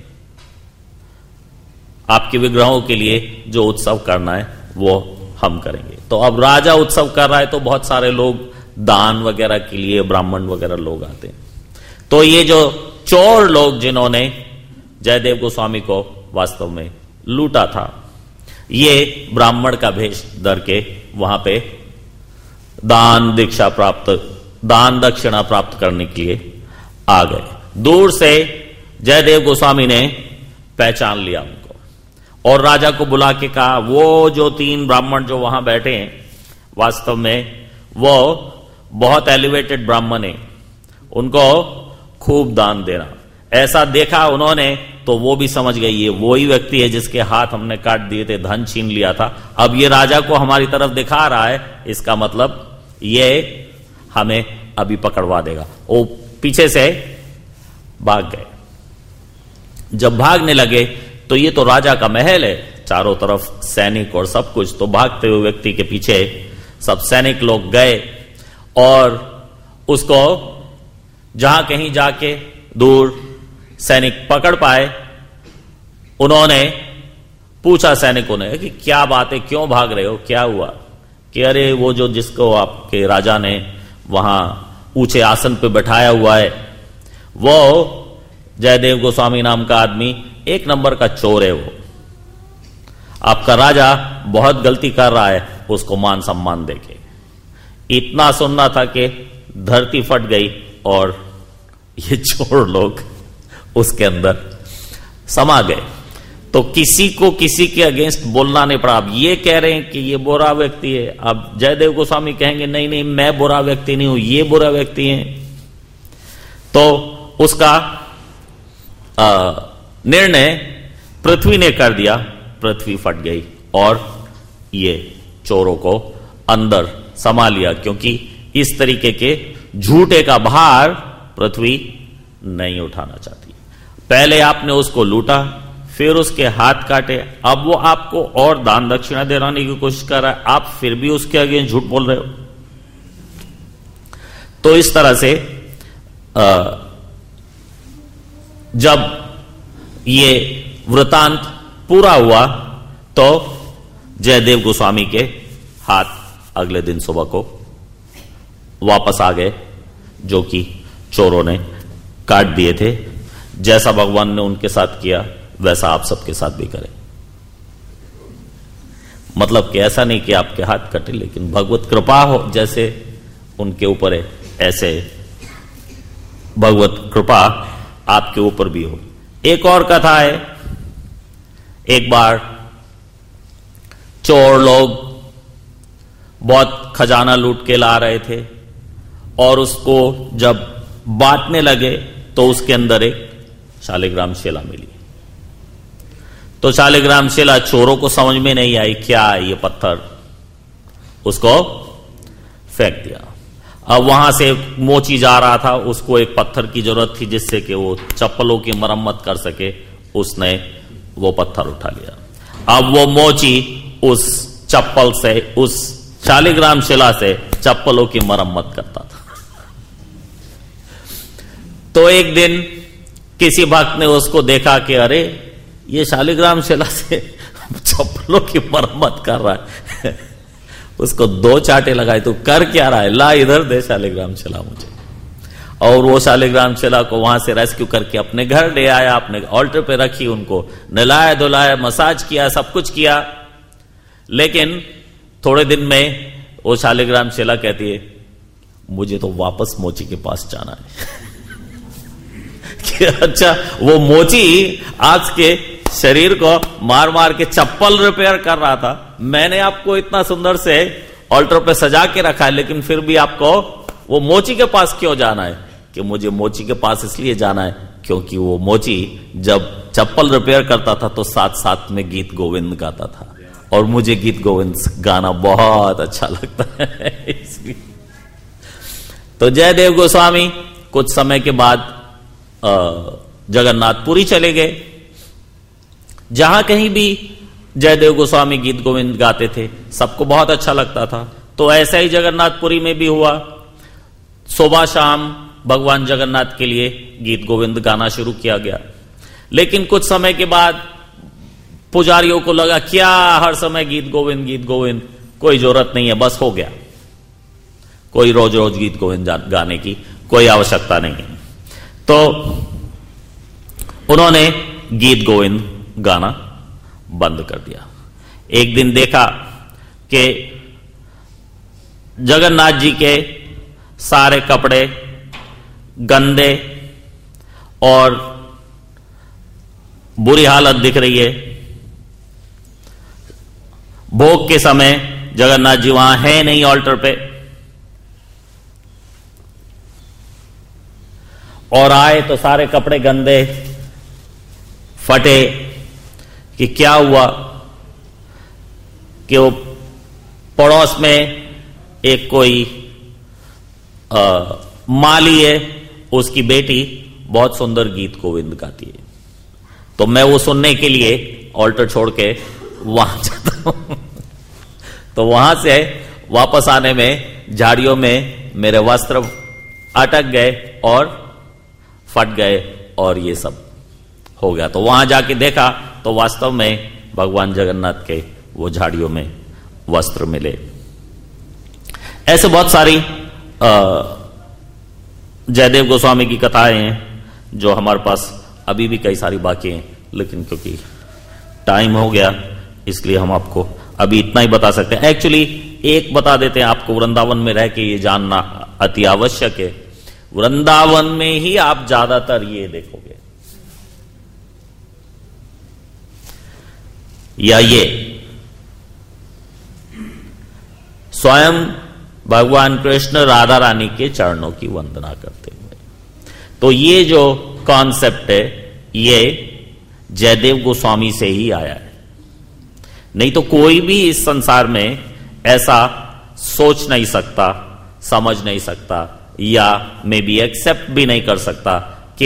आपके विग्रहों के लिए जो उत्सव करना है वो हम करेंगे। तो अब राजा उत्सव कर रहा है तो बहुत सारे लोग दान वगैरह के लिए, ब्राह्मण वगैरह लोग आते हैं। तो ये जो चोर लोग जिन्होंने जयदेव गोस्वामी को वास्तव में लूटा था, ये ब्राह्मण का भेष धर के वहां पे दान दीक्षा प्राप्त, दान दक्षिणा प्राप्त करने के लिए आ गए। दूर से जयदेव गोस्वामी ने पहचान लिया उनको, और राजा को बुला के कहा, वो जो 3 ब्राह्मण जो वहां बैठे हैं, वास्तव में वो बहुत एलिवेटेड ब्राह्मण है, उनको खूब दान देना। ऐसा देखा उन्होंने तो वो भी समझ गई ये वही व्यक्ति है जिसके हाथ हमने काट दिए थे, धन छीन लिया था। अब ये राजा को हमारी तरफ दिखा रहा है, इसका मतलब ये हमें अभी पकड़वा देगा। वो पीछे से भाग गए। जब भागने लगे तो ये तो राजा का महल है, चारों तरफ सैनिक और सब कुछ, तो भागते हुए व्यक्ति के पीछे सब सैनिक लोग गए और उसको जहां कहीं जाके दूर सैनिक पकड़ पाए। उन्होंने पूछा सैनिकों ने कि क्या बात है, क्यों भाग रहे हो, क्या हुआ? कि अरे वो जो जिसको आपके राजा ने वहां ऊंचे आसन पे बैठाया हुआ है, वो जयदेव गोस्वामी नाम का आदमी 1 नंबर का चोर है। वो आपका राजा बहुत गलती कर रहा है, उसको मान सम्मान देके। इतना सुनना था कि धरती फट गई और ये चोर लोग उसके अंदर समा गए। तो किसी को किसी के अगेंस्ट बोलना नहीं पड़ा। अब ये कह रहे हैं कि ये बुरा व्यक्ति है, अब जयदेव गोस्वामी कहेंगे नहीं नहीं मैं बुरा व्यक्ति नहीं हूं, ये बुरा व्यक्ति है। तो उसका निर्णय पृथ्वी ने कर दिया, पृथ्वी फट गई और ये चोरों को अंदर समा लिया, क्योंकि इस तरीके के झूठे का भार पृथ्वी नहीं उठाना चाहती। पहले आपने उसको लूटा, फिर उसके हाथ काटे, अब वो आपको और दान दक्षिणा दिलाने की कोशिश कर रहा है, आप फिर भी उसके आगे झूठ बोल रहे हो। तो इस तरह से जब ये वृतांत पूरा हुआ तो जयदेव गोस्वामी के हाथ अगले दिन सुबह को वापस आ गए, जो कि चोरों ने काट दिए थे। जैसा भगवान ने उनके साथ किया वैसा आप सबके साथ भी करें। मतलब कि ऐसा नहीं कि आपके हाथ कटे, लेकिन भगवत कृपा हो जैसे उनके ऊपर है, ऐसे भगवत कृपा आपके ऊपर भी हो। एक और कथा है, एक बार चोर लोग बहुत खजाना लूट के ला रहे थे और उसको जब बांटने लगे तो उसके अंदर एक शालिग्राम शिला मिली। तो शालिग्राम शिला चोरों को समझ में नहीं आई, क्या है ये पत्थर, उसको फेंक दिया। अब वहां से मोची जा रहा था, उसको एक पत्थर की जरूरत थी जिससे कि वो चप्पलों की मरम्मत कर सके, उसने वो पत्थर उठा लिया। अब वो मोची उस चप्पल से, उस शालिग्राम शिला से चप्पलों की मरम्मत करता था। तो एक दिन किसी भक्त ने उसको देखा कि अरे ये शालिग्राम शिला से चप्पलों की मरम्मत कर रहा है। उसको 2 चाटे लगाए, तो कर क्या रहा है, ला इधर दे शालिग्राम शिला मुझे। और वो शालिग्राम शिला को वहां से रेस्क्यू करके अपने घर ले आया, अपने ऑल्टर पे रखी, उनको नहलाया धुलाया, मसाज किया, सब कुछ किया। लेकिन थोड़े दिन में वो शालिग्राम शिला कहती है मुझे तो वापस मोची के पास जाना है। कि अच्छा वो मोची आज के शरीर को मार मार के चप्पल रिपेयर कर रहा था, मैंने आपको इतना सुंदर से ऑल्टर पे सजा के रखा है, लेकिन फिर भी आपको वो मोची के पास क्यों जाना है? कि मुझे मोची के पास इसलिए जाना है क्योंकि वो मोची जब चप्पल रिपेयर करता था तो साथ साथ में गीत गोविंद गाता था, और मुझे गीत गोविंद गाना बहुत अच्छा लगता है इसलिए। तो जयदेव गोस्वामी कुछ समय के बाद जगन्नाथपुरी चले गए। जहां कहीं भी जयदेव गोस्वामी गीत गोविंद गाते थे सबको बहुत अच्छा लगता था। तो ऐसा ही जगन्नाथपुरी में भी हुआ। सुबह शाम भगवान जगन्नाथ के लिए गीत गोविंद गाना शुरू किया गया। लेकिन कुछ समय के बाद पुजारियों को लगा क्या हर समय गीत गोविंद, कोई जरूरत नहीं है, बस हो गया, कोई रोज रोज गीत गोविंद गाने की कोई आवश्यकता नहीं है। तो उन्होंने गीत गोविंद गाना बंद कर दिया। एक दिन देखा कि जगन्नाथ जी के सारे कपड़े गंदे और बुरी हालत दिख रही है। भोग के समय जगन्नाथ जी वहां है नहीं ऑल्टर पे, और आए तो सारे कपड़े गंदे फटे। कि क्या हुआ कि वो पड़ोस में एक कोई माली है, उसकी बेटी बहुत सुंदर गीत गोविंद गाती है, तो मैं वो सुनने के लिए ऑल्टर छोड़ के वहां जाता हूं। तो वहां से वापस आने में झाड़ियों में मेरे वस्त्र अटक गए और फट गए और ये सब हो गया। तो वहां जाके देखा तो वास्तव में भगवान जगन्नाथ के वो झाड़ियों में वस्त्र मिले। ऐसे बहुत सारी जयदेव गोस्वामी की कथाएं हैं जो हमारे पास अभी भी कई सारी बाकी हैं, लेकिन क्योंकि टाइम हो गया इसलिए हम आपको अभी इतना ही बता सकते हैं। एक्चुअली एक बता देते हैं आपको, वृंदावन में रह के ये जानना अति आवश्यक है। वृंदावन में ही आप ज्यादातर ये देखोगे, या ये स्वयं भगवान कृष्ण राधा रानी के चरणों की वंदना करते हुए। तो ये जो कॉन्सेप्ट है ये जयदेव गोस्वामी से ही आया है, नहीं तो कोई भी इस संसार में ऐसा सोच नहीं सकता, समझ नहीं सकता, या मे बी एक्सेप्ट भी नहीं कर सकता कि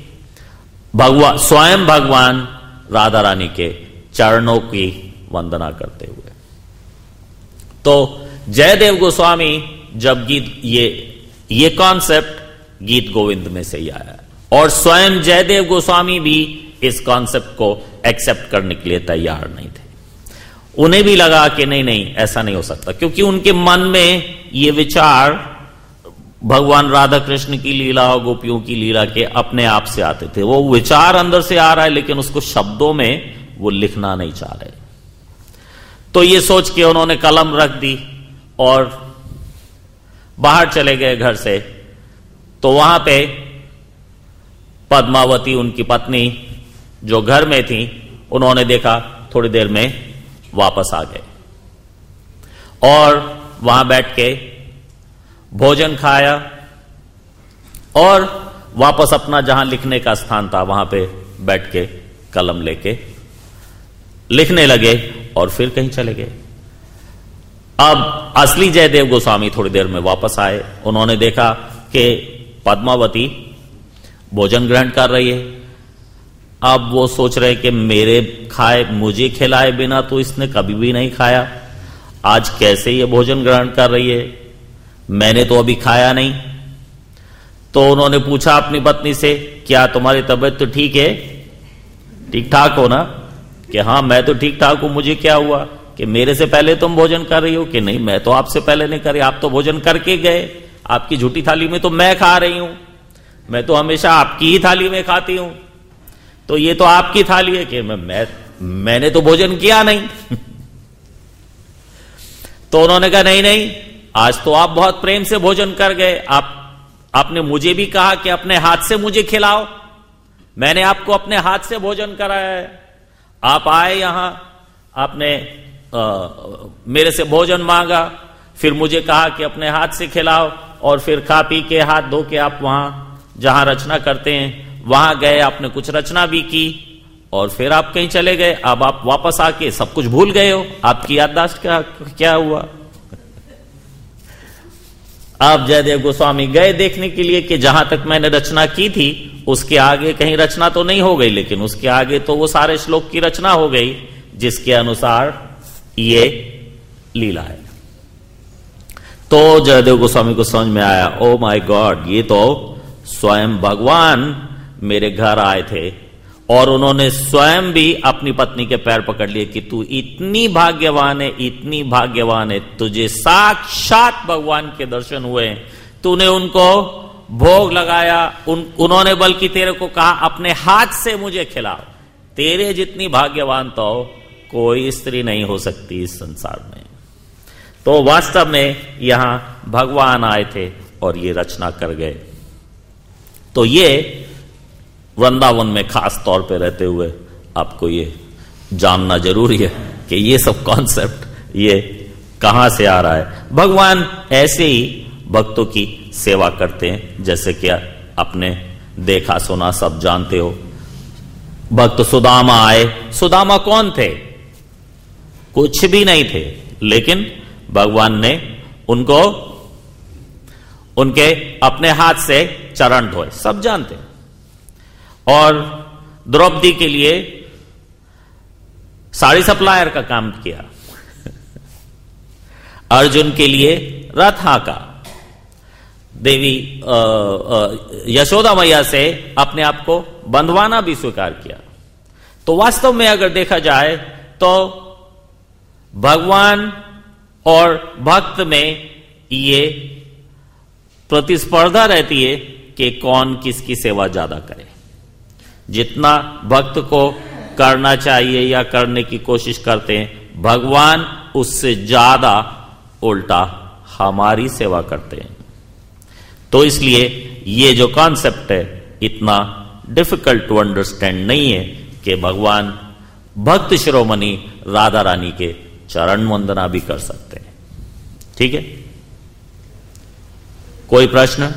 स्वयं भगवान राधा रानी के चरणों की वंदना करते हुए। तो जयदेव गोस्वामी जब गीत ये कॉन्सेप्ट गीत गोविंद में से ही आया है, और स्वयं जयदेव गोस्वामी भी इस कॉन्सेप्ट को एक्सेप्ट करने के लिए तैयार नहीं थे। उन्हें भी लगा कि नहीं ऐसा नहीं हो सकता, क्योंकि उनके मन में ये विचार भगवान राधा कृष्ण की लीला और गोपियों की लीला के अपने आप से आते थे। वो विचार अंदर से आ रहा है लेकिन उसको शब्दों में वो लिखना नहीं चाह रहे। तो ये सोच के उन्होंने कलम रख दी और बाहर चले गए घर से। तो वहां पे पद्मावती उनकी पत्नी जो घर में थी, उन्होंने देखा, थोड़ी देर में वापस आ गए और वहां बैठ के भोजन खाया और वापस अपना जहां लिखने का स्थान था वहां पे बैठ के कलम लेके लिखने लगे और फिर कहीं चले गए। अब असली जयदेव गोस्वामी थोड़ी देर में वापस आए। उन्होंने देखा कि पद्मावती भोजन ग्रहण कर रही है। अब वो सोच रहे कि मुझे खिलाए बिना तो इसने कभी भी नहीं खाया, आज कैसे ये भोजन ग्रहण कर रही है, मैंने तो अभी खाया नहीं। तो उन्होंने पूछा अपनी पत्नी से, क्या तुम्हारी तबीयत तो ठीक है, ठीक ठाक हो ना? कि हाँ मैं तो ठीक ठाक हूं, मुझे क्या हुआ? कि मेरे से पहले तुम भोजन कर रही हो? कि नहीं, मैं तो आपसे पहले नहीं करी, आप तो भोजन करके गए, आपकी झूठी थाली में तो मैं खा रही हूं, मैं तो हमेशा आपकी ही थाली में खाती हूं, तो ये तो आपकी थाली है। कि मैंने तो भोजन किया नहीं। तो उन्होंने कहा नहीं, आज तो आप बहुत प्रेम से भोजन कर गए, आपने मुझे भी कहा कि अपने हाथ से मुझे खिलाओ, मैंने आपको अपने हाथ से भोजन कराया है। आप आए यहां, आपने मेरे से भोजन मांगा, फिर मुझे कहा कि अपने हाथ से खिलाओ, और फिर खा पी के हाथ धो के आप वहां जहां रचना करते हैं वहां गए, आपने कुछ रचना भी की और फिर आप कहीं चले गए। अब आप वापस आके सब कुछ भूल गए हो, आपकी याददाश्त क्या हुआ? अब जयदेव गोस्वामी गए देखने के लिए कि जहां तक मैंने रचना की थी उसके आगे कहीं रचना तो नहीं हो गई, लेकिन उसके आगे तो वो सारे श्लोक की रचना हो गई जिसके अनुसार ये लीला है। तो जयदेव गोस्वामी को समझ में आया, ओ माय गॉड, ये तो स्वयं भगवान मेरे घर आए थे और उन्होंने स्वयं भी अपनी पत्नी के पैर पकड़ लिए कि तू इतनी भाग्यवान है, इतनी भाग्यवान है, तुझे साक्षात भगवान के दर्शन हुए, तूने उनको भोग लगाया, उन्होंने बल्कि तेरे को कहा अपने हाथ से मुझे खिलाओ। तेरे जितनी भाग्यवान तो कोई स्त्री नहीं हो सकती इस संसार में। तो वास्तव में यहां भगवान आए थे और ये रचना कर गए। तो ये वृंदावन में खास तौर पे रहते हुए आपको ये जानना जरूरी है कि ये सब कॉन्सेप्ट ये कहां से आ रहा है? भगवान ऐसे ही भक्तों की सेवा करते हैं, जैसे कि आपने देखा सुना सब जानते हो। भक्त सुदामा आए। सुदामा कौन थे? कुछ भी नहीं थे, लेकिन भगवान ने उनको उनके अपने हाथ से चरण धोए, सब जानते हैं। और द्रौपदी के लिए साड़ी सप्लायर का काम किया, अर्जुन के लिए रथ हाँका, देवी यशोदा मैया से अपने आप को बंधवाना भी स्वीकार किया। तो वास्तव में अगर देखा जाए तो भगवान और भक्त में ये प्रतिस्पर्धा रहती है कि कौन किसकी सेवा ज्यादा करे। जितना भक्त को करना चाहिए या करने की कोशिश करते हैं, भगवान उससे ज्यादा उल्टा हमारी सेवा करते हैं। तो इसलिए ये जो कॉन्सेप्ट है इतना डिफिकल्ट टू अंडरस्टैंड नहीं है कि भगवान भक्त शिरोमणि राधा रानी के चरण वंदना भी कर सकते हैं। ठीक है, कोई प्रश्न?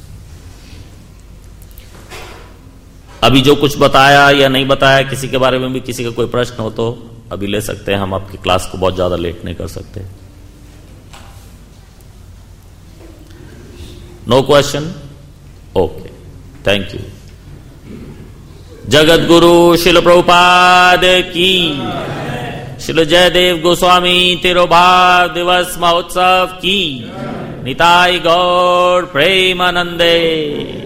अभी जो कुछ बताया या नहीं बताया, किसी के बारे में भी किसी का कोई प्रश्न हो तो अभी ले सकते हैं। हम आपकी क्लास को बहुत ज्यादा लेट नहीं कर सकते। No question? Okay, thank you. Jagat Guru शिल प्रभुपाद की, शिल जयदेव गोस्वामी तिरुभाव दिवस महोत्सव की, निताई गौर प्रेमानंदे।